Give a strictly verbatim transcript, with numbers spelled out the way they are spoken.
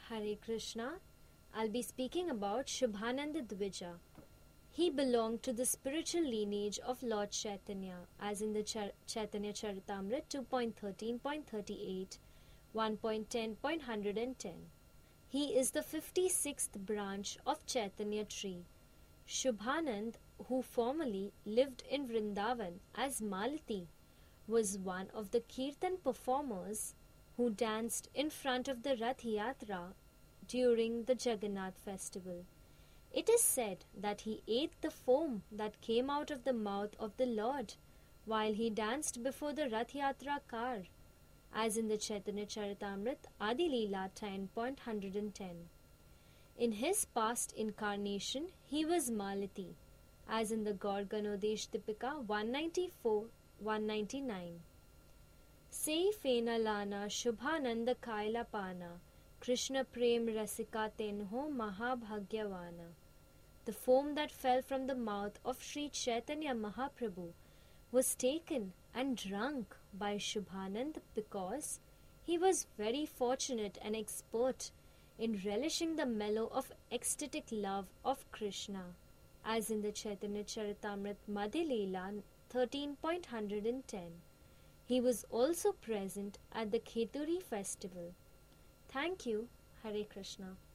Hare Krishna. I'll be speaking about Shubhananda Dvija. He belonged to the spiritual lineage of Lord Chaitanya, as in the Char- Chaitanya Charitamrita two point thirteen point thirty-eight, one point ten point one ten. He is the fifty-sixth branch of Chaitanya tree. Shubhanand, who formerly lived in Vrindavan as Malati, was one of the Kirtan performers who danced in front of the Rath Yatra during the Jagannath festival. It is said that he ate the foam that came out of the mouth of the Lord while he danced before the Rath Yatra car, as in the Chaitanya Charitamrita Adi Leela ten point one ten. In his past incarnation, he was Malati, as in the Gaur Ganodesh Dipika one ninety-four one ninety-nine. Sei fena lana Shubhananda Kaila Pana, Krishna Prem Rasika Tenho Mahabhagyavana. The foam that fell from the mouth of Sri Chaitanya Mahaprabhu was taken and drunk by Shubhanand because he was very fortunate and expert in relishing the mellow of ecstatic love of Krishna, as in the Chaitanya Charitamrita Madhya Leela thirteen point one ten. He was also present at the Kheturi festival. Thank you. Hare Krishna.